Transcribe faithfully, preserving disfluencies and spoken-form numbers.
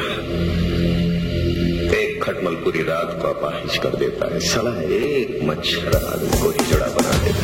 एक खटमल पूरी रात को अपाहिज कर देता है। साला एक मच्छर आदमी को हिजड़ा बना देता है।